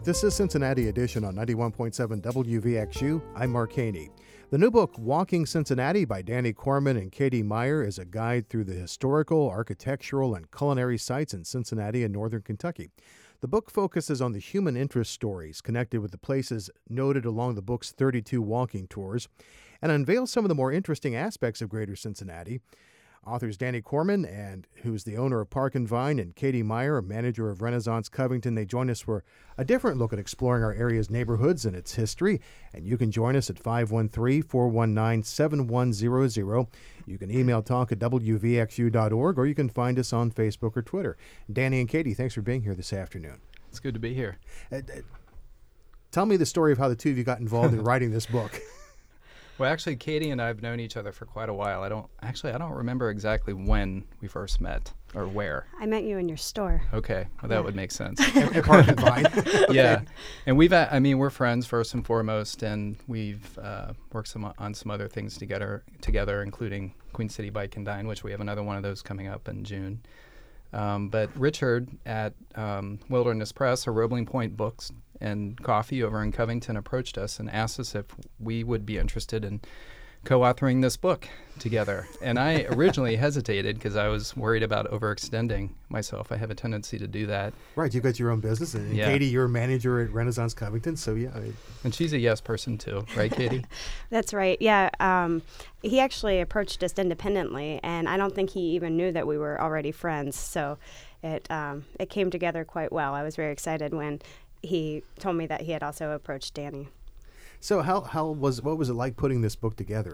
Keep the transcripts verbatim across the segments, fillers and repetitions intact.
This is Cincinnati Edition on ninety-one point seven W V X U. I'm Mark Haney. The new book, Walking Cincinnati by Danny Corman and Katie Meyer, is a guide through the historical, architectural, and culinary sites in Cincinnati and northern Kentucky. The book focuses on the human interest stories connected with the places noted along the book's thirty-two walking tours and unveils some of the more interesting aspects of Greater Cincinnati. Authors Danny Corman, and who's the owner of Park and Vine, and Katie Meyer, a manager of Renaissance Covington, they join us for a different look at exploring our area's neighborhoods and its history. And you can join us at five one three, four one nine, seven one zero zero. You can email talk at w v x u dot org, or you can find us on Facebook or Twitter. Danny and Katie, thanks for being here this afternoon. It's good to be here. Uh, uh, tell me the story of how the two of you got involved in writing this book. Well, actually, Katie and I have known each other for quite a while. I don't actually I don't remember exactly when we first met or where. I met you in your store. Okay, well, that yeah. would make sense. At Park and Vine. Okay. Yeah, and we've I mean we're friends first and foremost, and we've uh, worked some on some other things together together, including Queen City Bike and Dine, which we have another one of those coming up in June. Um, but Richard at um, Wilderness Press or Roebling Point Books and Coffee over in Covington approached us and asked us if we would be interested in co-authoring this book together. And I originally hesitated because I was worried about overextending myself. I have a tendency to do that. Right, you've got your own business. And yeah. Katie, you're a manager at Renaissance Covington, so yeah. I... And she's a yes person too, right, Katie? That's right, yeah. Um, he actually approached us independently, and I don't think he even knew that we were already friends. So it um, it came together quite well. I was very excited when he told me that he had also approached Danny. So how how was what was it like putting this book together?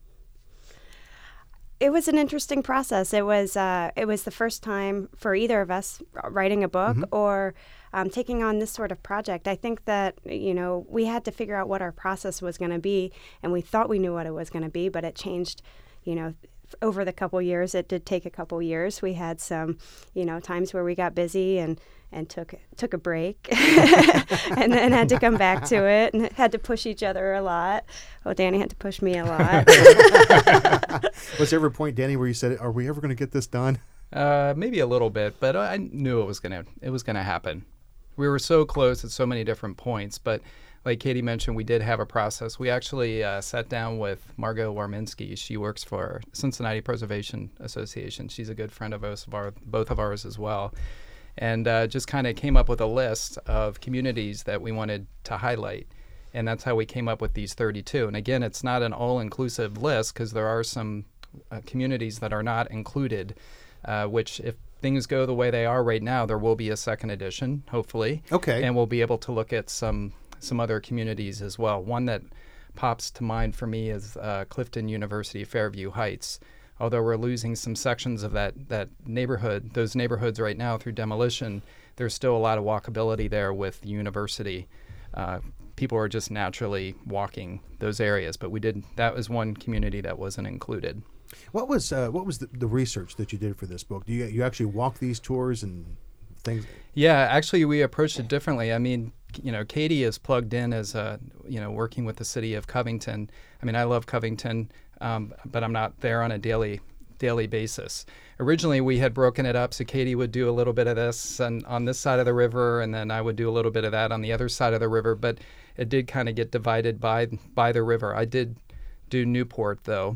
It was an interesting process. It was uh, it was the first time for either of us writing a book mm-hmm. or um, taking on this sort of project. I think that, you know, we had to figure out what our process was going to be, and we thought we knew what it was going to be, but it changed, you know, over the couple years. It did take a couple years. We had some, you know, times where we got busy and and took took a break and then had to come back to it and had to push each other a lot. Oh, Danny had to push me a lot. Was there ever a point, Danny, where you said, are we ever going to get this done? Uh, maybe a little bit, but I knew it was going to it was going to happen. We were so close at so many different points, but like Katie mentioned, we did have a process. We actually uh, sat down with Margot Warminski. She works for Cincinnati Preservation Association. She's a good friend of us, of our, both of ours as well. And uh, just kind of came up with a list of communities that we wanted to highlight. And that's how we came up with these thirty-two. And again, it's not an all-inclusive list because there are some uh, communities that are not included, uh, which if things go the way they are right now, there will be a second edition, hopefully. Okay. And we'll be able to look at some some other communities as well. One that pops to mind for me is uh, Clifton University, Fairview Heights. Although we're losing some sections of that, that neighborhood, those neighborhoods right now through demolition, there's still a lot of walkability there with the university. Uh, people are just naturally walking those areas, but we did, that was one community that wasn't included. What was uh, what was the, the research that you did for this book? Do you you actually walk these tours and things? Yeah, actually we approached it differently. I mean, you know, Katie is plugged in as a, you know, working with the city of Covington. I mean, I love Covington. Um, but I'm not there on a daily daily basis. Originally, we had broken it up, so Katie would do a little bit of this and on this side of the river, and then I would do a little bit of that on the other side of the river, but it did kind of get divided by by the river. I did do Newport, though.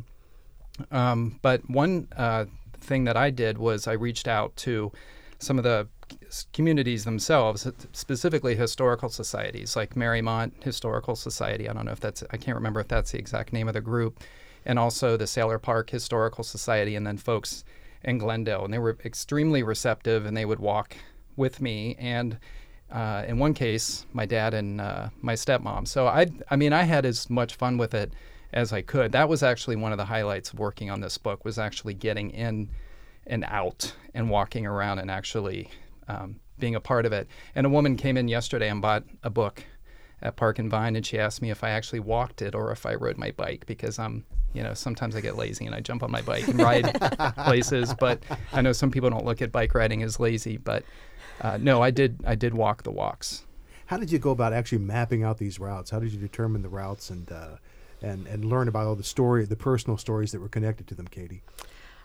Um, but one uh, thing that I did was I reached out to some of the communities themselves, specifically historical societies, like Marymount Historical Society. I don't know if that's, I can't remember if that's the exact name of the group, and also the Sailor Park Historical Society, and then folks in Glendale. And they were extremely receptive, and they would walk with me. And uh, in one case, my dad and uh, my stepmom. So I, I mean, I had as much fun with it as I could. That was actually one of the highlights of working on this book, was actually getting in and out and walking around and actually um, being a part of it. And a woman came in yesterday and bought a book at Park and Vine, and she asked me if I actually walked it or if I rode my bike, because I'm, you know, sometimes I get lazy and I jump on my bike and ride places. But I know some people don't look at bike riding as lazy. But uh, no, I did. I did walk the walks. How did you go about actually mapping out these routes? How did you determine the routes and uh, and and learn about all the story, the personal stories that were connected to them, Katie?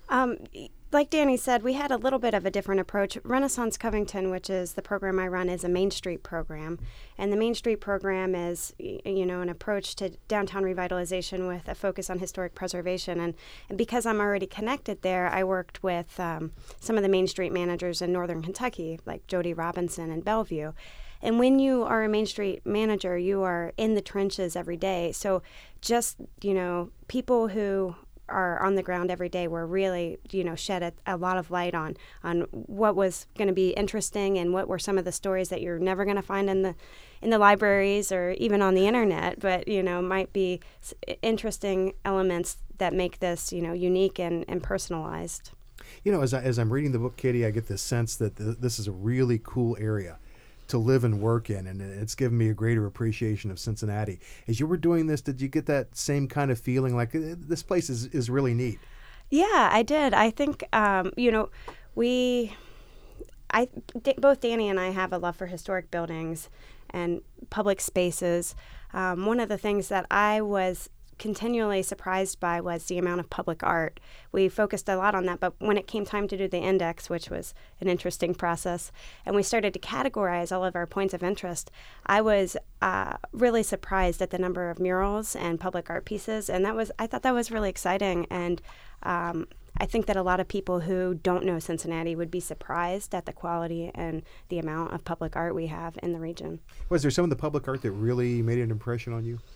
Um, like Danny said, we had a little bit of a different approach. Renaissance Covington, which is the program I run, is a Main Street program. And the Main Street program is, you know, an approach to downtown revitalization with a focus on historic preservation. And, and because I'm already connected there, I worked with um, some of the Main Street managers in Northern Kentucky, like Jody Robinson and Bellevue. And when you are a Main Street manager, you are in the trenches every day. So just, you know, people who are on the ground every day were really, you know, shed a, a lot of light on on what was going to be interesting and what were some of the stories that you're never going to find in the in the libraries or even on the internet, but, you know, might be interesting elements that make this, you know, unique and, and personalized. You know, as, I, as I'm reading the book, Katie, I get this sense that th- this is a really cool area to live and work in, and it's given me a greater appreciation of Cincinnati. As you were doing this, did you get that same kind of feeling like uh, this place is, is really neat? Yeah, I did. I think, um, you know, we, I, d- both Danny and I have a love for historic buildings and public spaces. Um, one of the things that I was continually surprised by was the amount of public art. We focused a lot on that, but when it came time to do the index, which was an interesting process, and we started to categorize all of our points of interest, I was uh, really surprised at the number of murals and public art pieces, and that was I thought that was really exciting, and um, I think that a lot of people who don't know Cincinnati would be surprised at the quality and the amount of public art we have in the region. Was there some of the public art that really made an impression on you?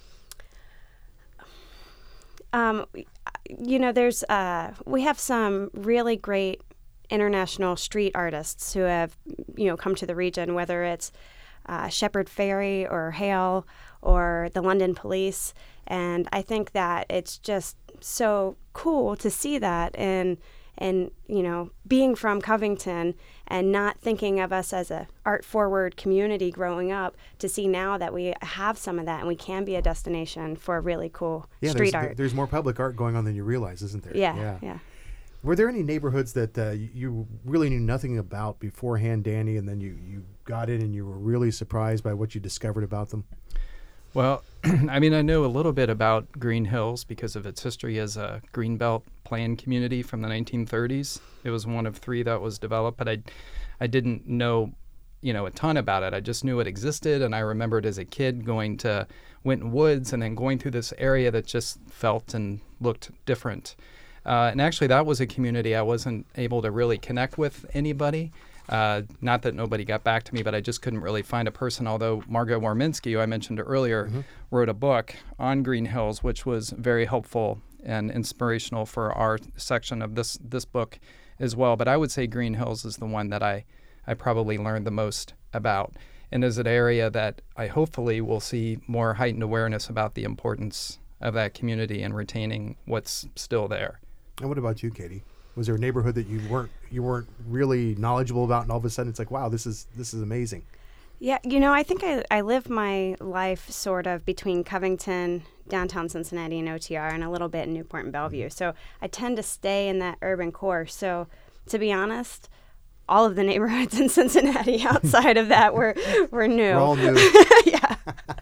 Um, you know, there's uh, we have some really great international street artists who have, you know, come to the region, whether it's uh, Shepard Fairey or Hale or the London Police. And I think that it's just so cool to see that and, and you know, being from Covington and not thinking of us as a art-forward community growing up, to see now that we have some of that and we can be a destination for really cool yeah, street there's, art. There's more public art going on than you realize, isn't there? Yeah, yeah. yeah. Were there any neighborhoods that uh, you really knew nothing about beforehand, Danny, and then you, you got in and you were really surprised by what you discovered about them? Well, I mean, I know a little bit about Green Hills because of its history as a Greenbelt plan community from the nineteen thirties. It was one of three that was developed, but I, I didn't know, you know, a ton about it. I just knew it existed, and I remembered as a kid going to Winton Woods and then going through this area that just felt and looked different. Uh, and actually, that was a community I wasn't able to really connect with anybody. Uh, not that nobody got back to me, but I just couldn't really find a person, although Margot Warminski, who I mentioned earlier, mm-hmm. wrote a book on Green Hills, which was very helpful and inspirational for our section of this this book as well. But I would say Green Hills is the one that I, I probably learned the most about, and is an area that I hopefully will see more heightened awareness about the importance of that community and retaining what's still there. And what about you, Katie? Was there a neighborhood that you weren't you weren't really knowledgeable about, and all of a sudden it's like, wow, this is this is amazing? Yeah, you know, I think I, I live my life sort of between Covington, downtown Cincinnati, and O T R, and a little bit in Newport and Bellevue. Mm-hmm. So I tend to stay in that urban core. So to be honest, all of the neighborhoods in Cincinnati outside of that were, were new. We're all new. Yeah.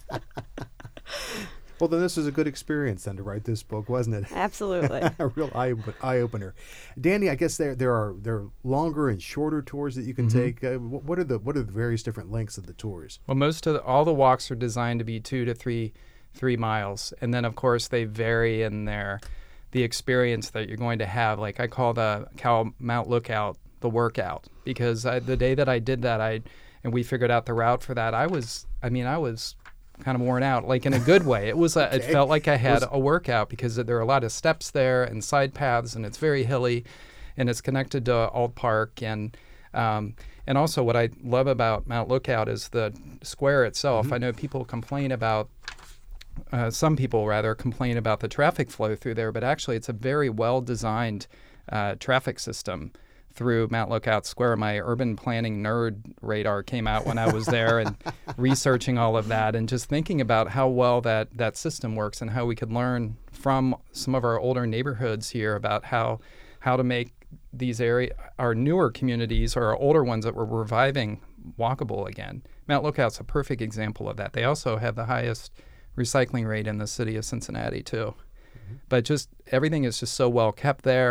Well, then this was a good experience then to write this book, wasn't it? Absolutely. A real eye, eye opener. Danny, I guess there there are there are longer and shorter tours that you can mm-hmm. take. Uh, what are the what are the various different lengths of the tours? Well, most of the, all the walks are designed to be two to three three miles, and then of course they vary in their the experience that you're going to have. Like I call the Cal Mount Lookout the workout, because I, the day that I did that, I and we figured out the route for that. I was, I mean, I was. kind of worn out, like in a good way. It was, a, okay. It felt like I had a workout because there are a lot of steps there and side paths, and it's very hilly, and it's connected to Alt Park, and um, and also what I love about Mount Lookout is the square itself. Mm-hmm. I know people complain about, uh, some people rather complain about the traffic flow through there, but actually it's a very well designed uh, traffic system through Mount Lookout Square. My urban planning nerd radar came out when I was there and researching all of that and just thinking about how well that, that system works and how we could learn from some of our older neighborhoods here about how how to make these area our newer communities or our older ones that we're reviving walkable again. Mount Lookout's a perfect example of that. They also have the highest recycling rate in the city of Cincinnati too. Mm-hmm. But just everything is just so well kept there.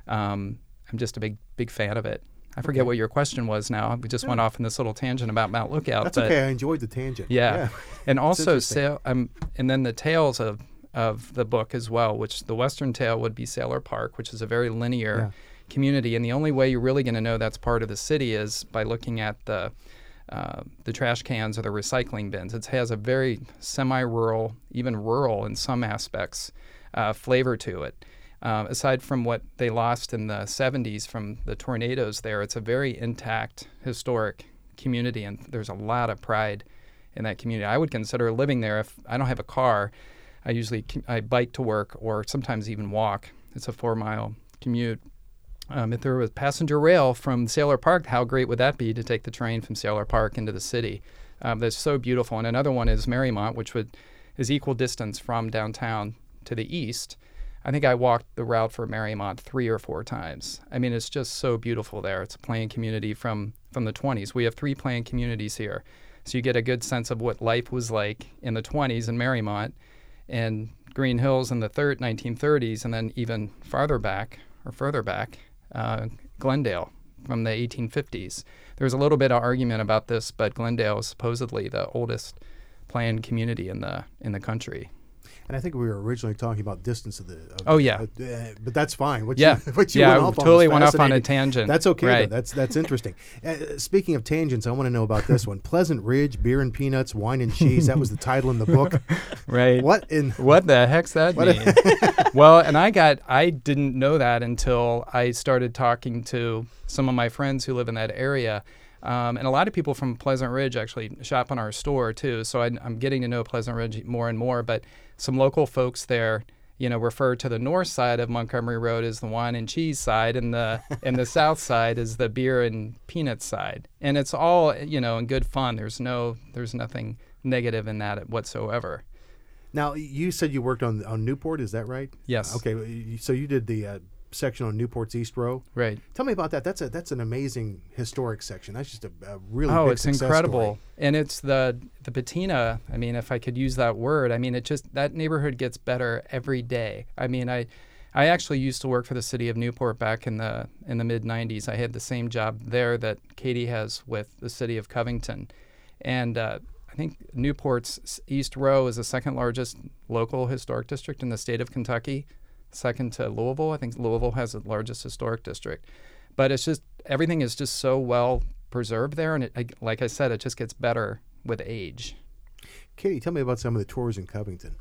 um, I'm just a big, big fan of it. I forget okay. what your question was now. We just yeah. went off in this little tangent about Mount Lookout. That's but okay. I enjoyed the tangent. Yeah. yeah. And also, sail, um, and then the tales of, of the book as well, which the western tail would be Sailor Park, which is a very linear yeah. community. And the only way you're really going to know that's part of the city is by looking at the uh, the trash cans or the recycling bins. It has a very semi-rural, even rural in some aspects, uh, flavor to it. Uh, aside from what they lost in the seventies from the tornadoes there, it's a very intact, historic community, and there's a lot of pride in that community. I would consider living there. If I don't have a car, I usually I bike to work or sometimes even walk. It's a four-mile commute. Um, if there was passenger rail from Sailor Park, how great would that be to take the train from Sailor Park into the city? Um, that's so beautiful. And another one is Marymount, which would is equal distance from downtown to the east. I think I walked the route for Marymount three or four times. I mean, it's just so beautiful there. It's a playing community from, from the twenties. We have three playing communities here. So you get a good sense of what life was like in the twenties in Marymount and Green Hills in the thir- nineteen thirties, and then even farther back or further back, uh, Glendale from the eighteen fifties. There's a little bit of argument about this, but Glendale is supposedly the oldest planned community in the in the country. And I think we were originally talking about distance of the. Of oh yeah, the, uh, but that's fine. What yeah, you, what you yeah, went I off totally on went off on a tangent. That's okay. Right. Though. That's that's interesting. Uh, speaking of tangents, I want to know about this one. Pleasant Ridge Beer and Peanuts, Wine and Cheese. That was the title in the book. Right. What in what the heck's that mean? Well, and I got I didn't know that until I started talking to some of my friends who live in that area. Um, and a lot of people from Pleasant Ridge actually shop in our store too. So I, I'm getting to know Pleasant Ridge more and more. But some local folks there, you know, refer to the north side of Montgomery Road as the wine and cheese side, and the and the south side is the beer and peanut side. And it's all, you know, in good fun. There's no, there's nothing negative in that whatsoever. Now, you said you worked on on Newport. Is that right? Yes. Okay. So you did the. Uh, section on Newport's East Row. Right. Tell me about that. That's a that's an amazing historic section. That's just a, a really oh, big it's success incredible. Story. And it's the the patina. I mean, if I could use that word, I mean, it just that neighborhood gets better every day. I mean, I I actually used to work for the city of Newport back in the in the mid nineties. I had the same job there that Katie has with the city of Covington, and uh, I think Newport's East Row is the second largest local historic district in the state of Kentucky. Second to Louisville. I think Louisville has the largest historic district. But it's just, everything is just so well preserved there. And it, like I said, it just gets better with age. Katie, tell me about some of the tours in Covington.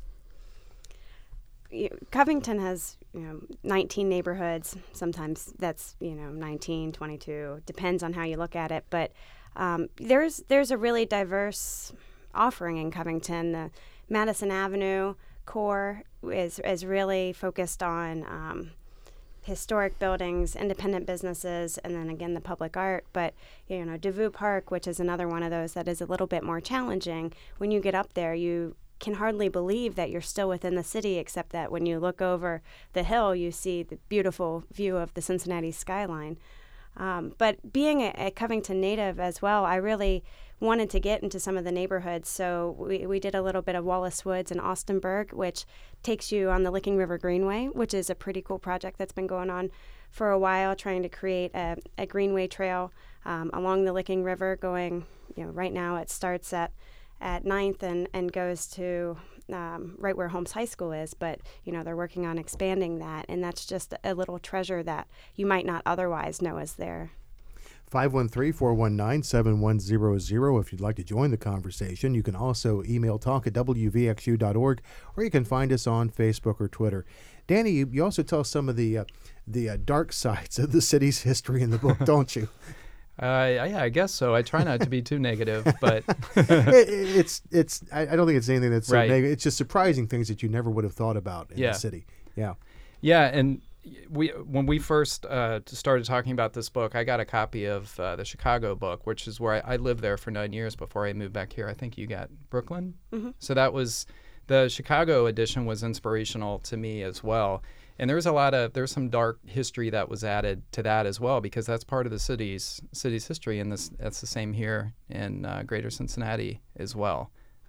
Covington has, you know, nineteen neighborhoods. Sometimes that's, you know, nineteen, twenty-two. Depends on how you look at it. But um, there's there's a really diverse offering in Covington. The Madison Avenue core is is really focused on um, historic buildings, independent businesses, and then again the public art. But you know, Devou Park, which is another one of those that is a little bit more challenging. When you get up there, you can hardly believe that you're still within the city, except that when you look over the hill, you see the beautiful view of the Cincinnati skyline. Um, but being a, a Covington native as well, I really wanted to get into some of the neighborhoods. So we, we did a little bit of Wallace Woods and Austinburg, which takes you on the Licking River Greenway, which is a pretty cool project that's been going on for a while, trying to create a, a greenway trail um, along the Licking River going, you know, right now it starts at, at ninth and, and goes to um, right where Holmes High School is. But, you know, they're working on expanding that. And that's just a little treasure that you might not otherwise know is there. five one three, four one nine, seven one zero zero if you'd like to join the conversation. You can also email talk at w v x u dot org, or you can find us on Facebook or Twitter. Danny, you, you also tell some of the uh, the uh, dark sides of the city's history in the book, don't you? Uh, yeah, I guess so. I try not to be too negative, but it, it's it's. I, I don't think it's anything that's so right. negative. It's just surprising things that you never would have thought about in yeah. the city. Yeah, yeah, and we when we first uh, started talking about this book, I got a copy of uh, the Chicago book, which is where I, I lived there for nine years before I moved back here. I think you got Brooklyn, mm-hmm. so that was the Chicago edition was inspirational to me as well. And there's a lot of there's some dark history that was added to that as well, because that's part of the city's city's history, and this that's the same here in uh, Greater Cincinnati as well.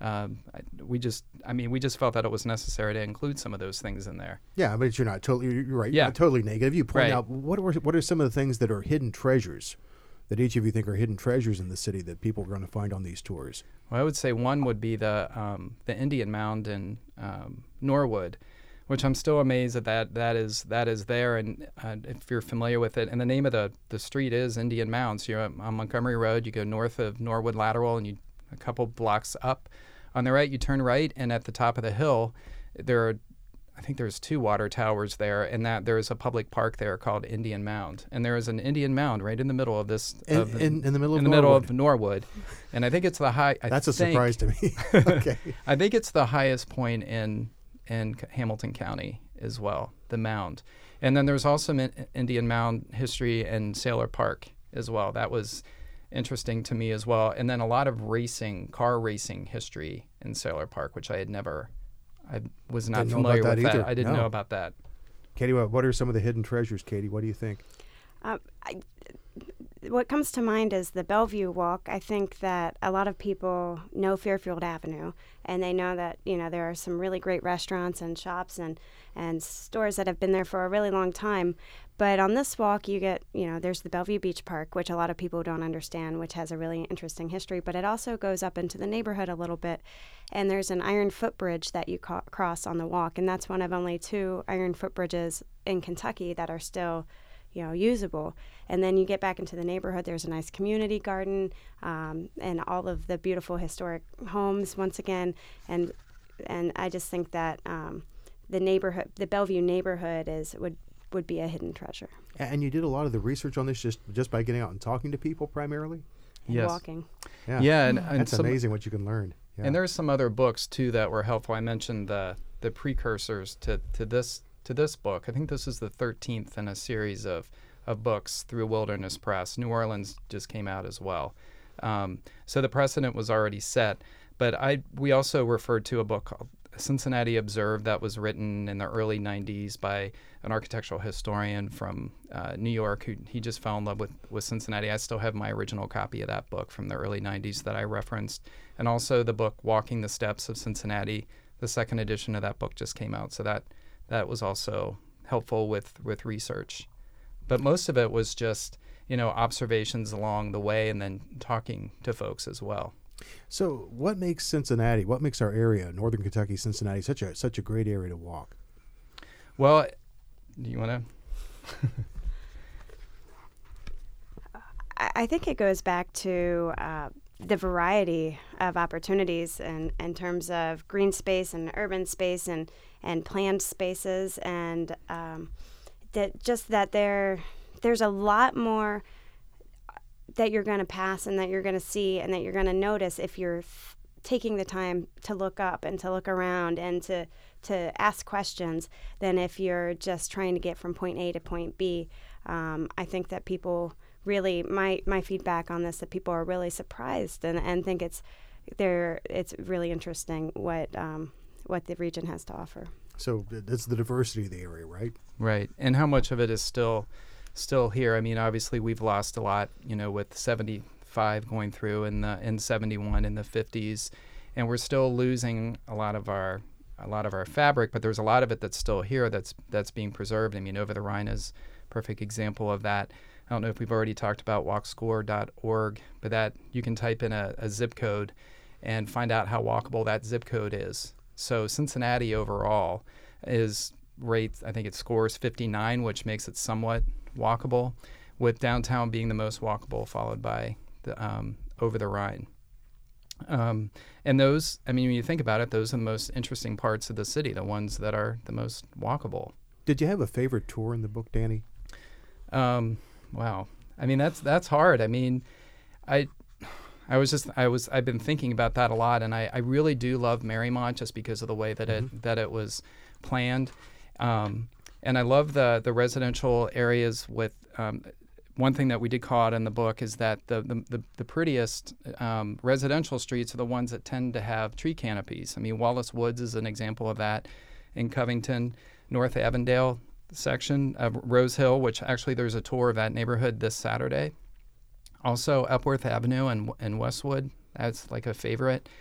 um, I, we just, I mean, we just felt that it was necessary to include some of those things in there. Yeah, but you're not totally, you're right. Yeah. You're not totally negative. You point Right. out what are, what are some of the things that are hidden treasures that each of you think are hidden treasures in the city that people are going to find on these tours? Well, I would say one would be the um, the Indian Mound in um, Norwood, which I'm still amazed that that, that is that is there. And uh, if you're familiar with it, and the name of the, the street is Indian Mound. So you're on Montgomery Road, you go north of Norwood Lateral, and you a couple blocks up. On the right, you turn right, and at the top of the hill, there are, I think there's two water towers there, and that there is a public park there called Indian Mound, and there is an Indian Mound right in the middle of this. In, of the, in, in the middle of in the Norwood. middle of Norwood, and I think it's the high. I That's a think, surprise to me. Okay. I think it's the highest point in in Hamilton County as well, the mound, and then there's also an Indian Mound history in Sailor Park as well. That was interesting to me as well, and then a lot of racing, car racing history in Sailor Park, which I had never, I was not Didn't know familiar about with that that. either. I didn't No. know about that. Katie, what what are some of the hidden treasures, Katie? What do you think? Um, I, what comes to mind is the Bellevue Walk. I think that a lot of people know Fairfield Avenue, and they know that, you know, there are some really great restaurants and shops and, and stores that have been there for a really long time. But on this walk, you get, you know, there's the Bellevue Beach Park, which a lot of people don't understand, which has a really interesting history, but it also goes up into the neighborhood a little bit. And there's an iron footbridge that you ca- cross on the walk, and that's one of only two iron footbridges in Kentucky that are still, you know, usable. And then you get back into the neighborhood, there's a nice community garden, um, and all of the beautiful historic homes once again. And and I just think that um, the neighborhood, the Bellevue neighborhood is would would be a hidden treasure. And you did a lot of the research on this just just by getting out and talking to people primarily? And Yes. walking. Yeah. Yeah, and, and That's some, amazing what you can learn. Yeah. And there's some other books too that were helpful. I mentioned the the precursors to, to this to this book. I think this is the thirteenth in a series of, of books through Wilderness Press. New Orleans just came out as well. Um, so the precedent was already set. But I we also referred to a book called Cincinnati Observed that was written in the early nineties by an architectural historian from uh, New York who he just fell in love with, with Cincinnati. I still have my original copy of that book from the early nineties that I referenced. And also the book Walking the Steps of Cincinnati. The second edition of that book just came out. So that that was also helpful with, with research. But most of it was just, you know, observations along the way and then talking to folks as well. So what makes Cincinnati, what makes our area, Northern Kentucky, Cincinnati, such a such a great area to walk? Well, do you want to? I I think it goes back to uh, the variety of opportunities in, in terms of green space and urban space and, and planned spaces, and um, that just that there there's a lot more that you're going to pass and that you're going to see and that you're going to notice if you're f- taking the time to look up and to look around and to to ask questions than if you're just trying to get from point A to point B. Um, I think that people really, my, my feedback on this, that people are really surprised and, and think it's they're, it's really interesting what um, what the region has to offer. So that's the diversity of the area, right? Right. And how much of it is still still here? I mean, obviously we've lost a lot, you know, with seventy-five going through and the in seventy-one in the fifties, and we're still losing a lot of our a lot of our fabric, but there's a lot of it that's still here that's that's being preserved. I mean, Over the Rhine is a perfect example of that. I don't know if we've already talked about walk score dot org, but that you can type in a, a zip code and find out how walkable that zip code is. So Cincinnati overall is rate, I think it scores fifty-nine, which makes it somewhat walkable, with downtown being the most walkable, followed by the um, Over the Rhine. Um, and those, I mean, when you think about it, those are the most interesting parts of the city, the ones that are the most walkable. Did you have a favorite tour in the book, Danny? Um, wow. I mean, that's that's hard. I mean, I I was just I was I've been thinking about that a lot, and I, I really do love Marymount just because of the way that Mm-hmm. it that it was planned. Um, and I love the the residential areas with um, one thing that we did call out in the book is that the the, the, the prettiest um, residential streets are the ones that tend to have tree canopies. I mean, Wallace Woods is an example of that in Covington. North Avondale section of Rose Hill, which actually there's a tour of that neighborhood this Saturday. Also Upworth Avenue and, and Westwood, that's like a favorite.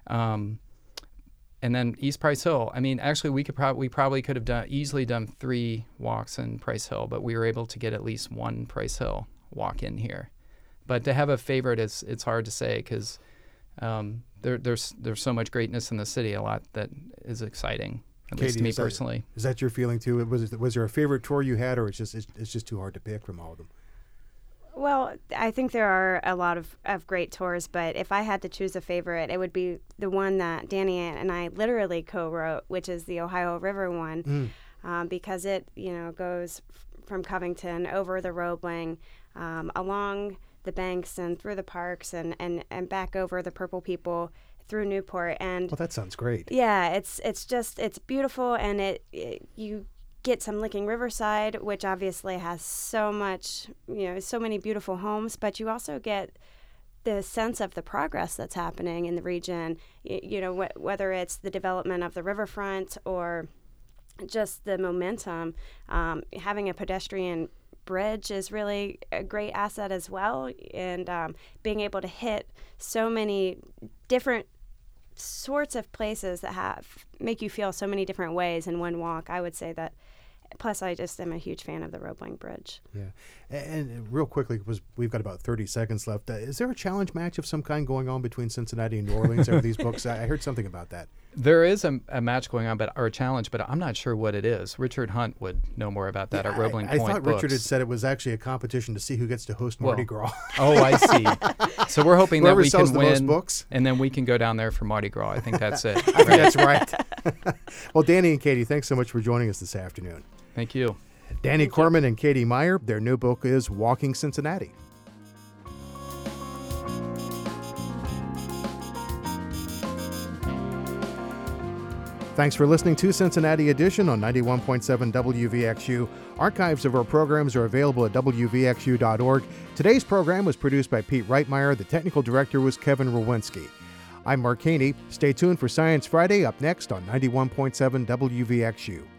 Um, and then East Price Hill. I mean, actually, we could probably we probably could have done easily done three walks in Price Hill, but we were able to get at least one Price Hill walk in here. But to have a favorite is it's hard to say because um, there, there's there's so much greatness in the city. A lot that is exciting, at Katie, least to me is that, personally. Is that your feeling too? Was was there a favorite tour you had, or it's just it's, it's just too hard to pick from all of them? Well, I think there are a lot of, of great tours, but if I had to choose a favorite, it would be the one that Danny and I literally co-wrote, which is the Ohio River one, mm. um, because it, you know, goes f- from Covington over the Roebling, um, along the banks and through the parks and, and, and back over the Purple People through Newport. And well, that sounds great. Yeah, it's it's just it's beautiful, and it, it you. get some Licking Riverside, which obviously has so much, you know, so many beautiful homes, but you also get the sense of the progress that's happening in the region, you, you know, wh- whether it's the development of the riverfront or just the momentum. Um, having a pedestrian bridge is really a great asset as well, and um, being able to hit so many different sorts of places that have make you feel so many different ways in one walk. I would say that. Plus, I just am a huge fan of the Roebling Bridge. Yeah, and, and real quickly, because we've got about thirty seconds left. Uh, is there a challenge match of some kind going on between Cincinnati and New Orleans over these books? I, I heard something about that. There is a, a match going on, but or a challenge, but I'm not sure what it is. Richard Hunt would know more about that yeah, at Roebling I, Point I thought Books. Richard had said it was actually a competition to see who gets to host Mardi well, Gras. Oh, I see. So we're hoping Whoever that we sells can the win, most books. and then we can go down there for Mardi Gras. I think that's it. I think that's right. Well, Danny and Katie, thanks so much for joining us this afternoon. Thank you. Danny Thank Corman you. and Katie Meyer, their new book is Walking Cincinnati. Thanks for listening to Cincinnati Edition on ninety-one point seven W V X U. Archives of our programs are available at W V X U dot org. Today's program was produced by Pete Reitmeyer. The technical director was Kevin Rowinski. I'm Mark Haney. Stay tuned for Science Friday up next on ninety-one point seven W V X U.